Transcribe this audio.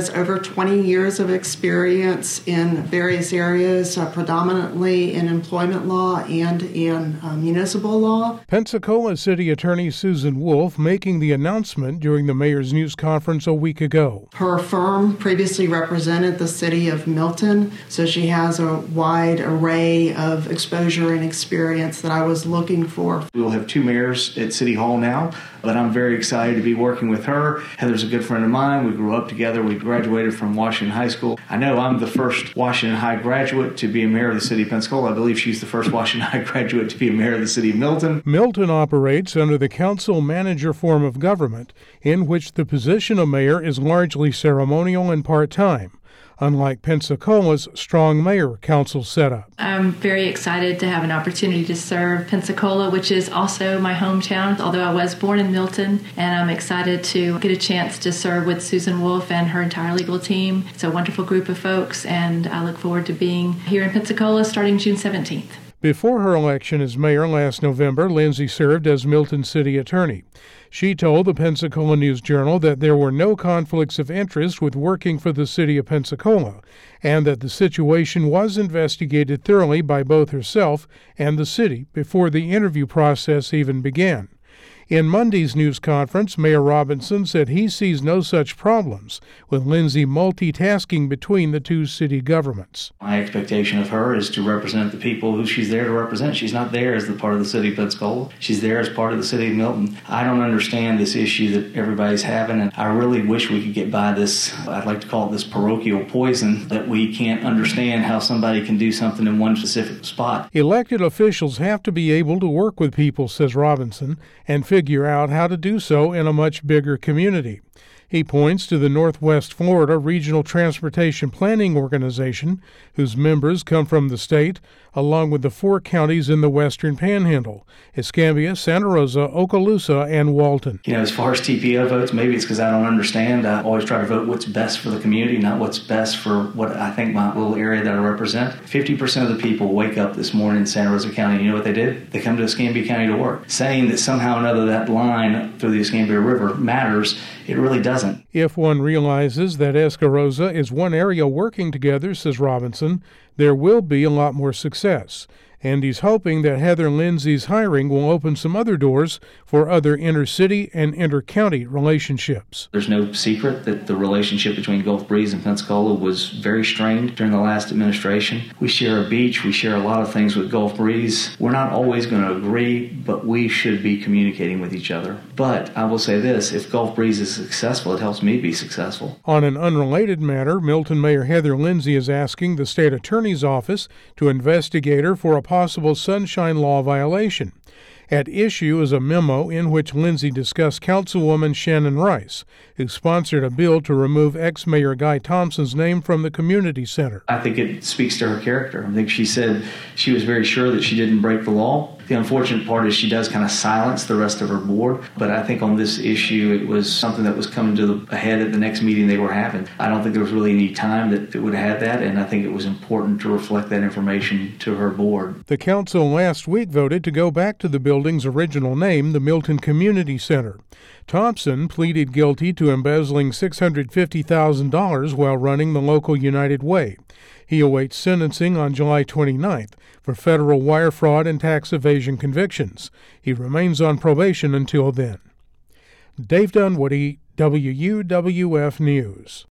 has over 20 years of experience in various areas, predominantly in employment law and in municipal law. Pensacola City Attorney Susan Wolf making the announcement during the mayor's news conference a week ago. Her firm previously represented the city of Milton, so she has a wide array of exposure and experience that I was looking for. We will have two mayors at City Hall now, but I'm very excited to be working with her. Heather's a good friend of mine. We grew up together. We graduated from Washington High School. I know I'm the first Washington High graduate to be a mayor of the city of Pensacola. I believe she's the first Washington High graduate to be a mayor of the city of Milton. Milton operates under the council-manager form of government, in which the position of mayor is largely ceremonial and part-time, unlike Pensacola's strong mayor council setup. I'm very excited to have an opportunity to serve Pensacola, which is also my hometown, although I was born in Milton, and I'm excited to get a chance to serve with Susan Wolf and her entire legal team. It's a wonderful group of folks, and I look forward to being here in Pensacola starting June 17th. Before her election as mayor last November, Lindsay served as Milton City Attorney. She told the Pensacola News-Journal that there were no conflicts of interest with working for the city of Pensacola, and that the situation was investigated thoroughly by both herself and the city before the interview process even began. In Monday's news conference, Mayor Robinson said he sees no such problems with Lindsay multitasking between the two city governments. My expectation of her is to represent the people who she's there to represent. She's not there as the part of the city of Pensacola. She's there as part of the city of Milton. I don't understand this issue that everybody's having, and I really wish we could get by this, I'd like to call it this parochial poison, that we can't understand how somebody can do something in one specific spot. Elected officials have to be able to work with people, says Robinson, and figure out how to do so in a much bigger community. He points to the Northwest Florida Regional Transportation Planning Organization, whose members come from the state, along with the 4 counties in the western panhandle: Escambia, Santa Rosa, Okaloosa, and Walton. As far as TPO votes, maybe it's because I don't understand. I always try to vote what's best for the community, not what's best for what I think my little area that I represent. 50% of the people wake up this morning in Santa Rosa County. You know what they did? They come to Escambia County to work. Saying that somehow or another that line through the Escambia River matters, it really doesn't. If one realizes that Escarosa is one area working together, says Robinson, there will be a lot more success. And he's hoping that Heather Lindsay's hiring will open some other doors for other inter-city and inter-county relationships. There's no secret that the relationship between Gulf Breeze and Pensacola was very strained during the last administration. We share a beach. We share a lot of things with Gulf Breeze. We're not always going to agree, but we should be communicating with each other. But I will say this, if Gulf Breeze is successful, it helps me be successful. On an unrelated matter, Milton Mayor Heather Lindsay is asking the state attorney's office to investigate her for a possible Sunshine Law violation. At issue is a memo in which Lindsay discussed Councilwoman Shannon Rice, who sponsored a bill to remove ex-Mayor Guy Thompson's name from the community center. I think it speaks to her character. I think she said she was very sure that she didn't break the law. The unfortunate part is she does kind of silence the rest of her board, but I think on this issue it was something that was coming to a head at the next meeting they were having. I don't think there was really any time that it would have had that, and I think it was important to reflect that information to her board. The council last week voted to go back to the building's original name, the Milton Community Center. Thompson pleaded guilty to embezzling $650,000 while running the local United Way. He awaits sentencing on July 29th for federal wire fraud and tax evasion convictions. He remains on probation until then. Dave Dunwoody, WUWF News.